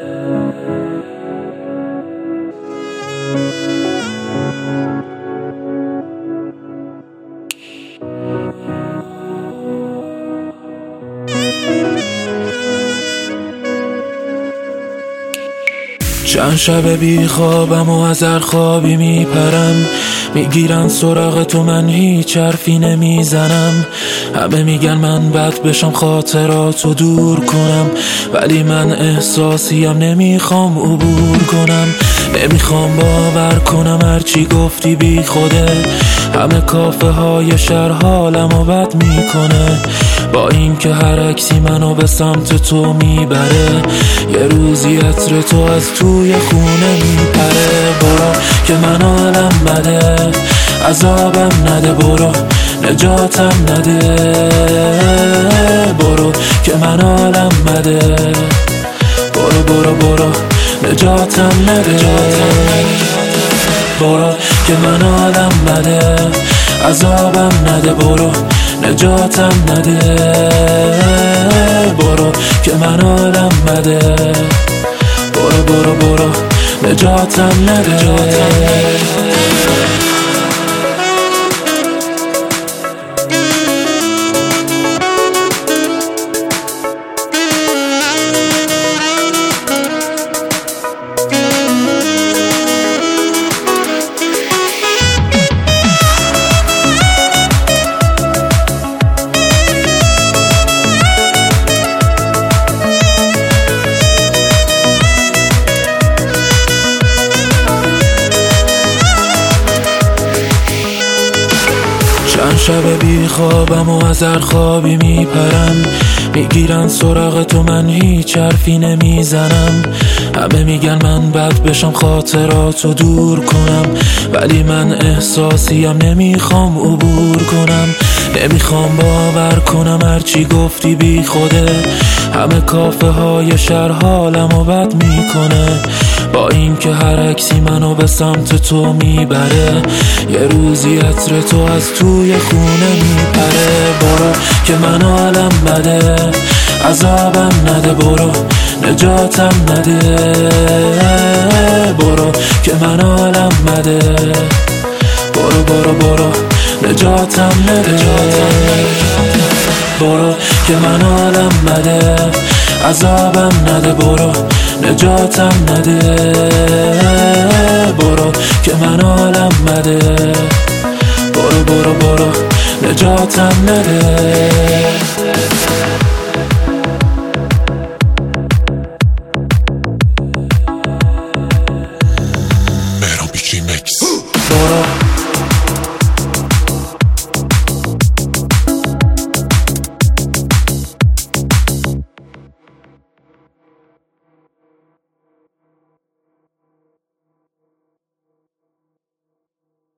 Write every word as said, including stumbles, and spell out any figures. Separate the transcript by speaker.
Speaker 1: چند شب بی خوابم و از هر خوابی میپرم، میگیرن سراغ تو من هیچ حرفی نمیزنم. همه میگن من بد بشم خاطراتو دور کنم، ولی من احساسیم نمیخوام عبور کنم. نمیخوام باور کنم هرچی گفتی بی خوده، همه کافه های شهر حالمو بد میکنه. با این که هر عکسی منو به سمت تو میبره، یه روزی عطر تو از توی خونه میپره. برو که من حالم بده، عذابم نده، برو نجاتم نده. برو که من حالم بده، برو برو برو نجاتم نده. برو که من حالم بده، عذابم نده، برو نجاتم نده. برو که من حالم بده، برو برو برو نجاتم نده. چند شب بی خوابم و از هر خوابی میپرم، میگیرن سراغ تو من هیچ حرفی نمیزنم. همه میگن من بد بشم خاطراتو دور کنم، ولی من احساسیم نمیخوام عبور کنم. نمیخوام باور کنم هرچی گفتی بی خوده، همه کافه های شهر حالمو بد میکنه. با این که هر عکسی منو به سمت تو میبره، یه روزی عطر تو از توی خونه میپره. برو که من حالم بده، عذابم نده، برو نجاتم نده. برو که من حالم بده، برو برو برو نجاتم نده. برو که من حالم بده، عذابم نده، برو نجاتم نده. برو که من حالم بده، برو برو برو نجاتم نده.
Speaker 2: Mero Bici Mix.
Speaker 1: برو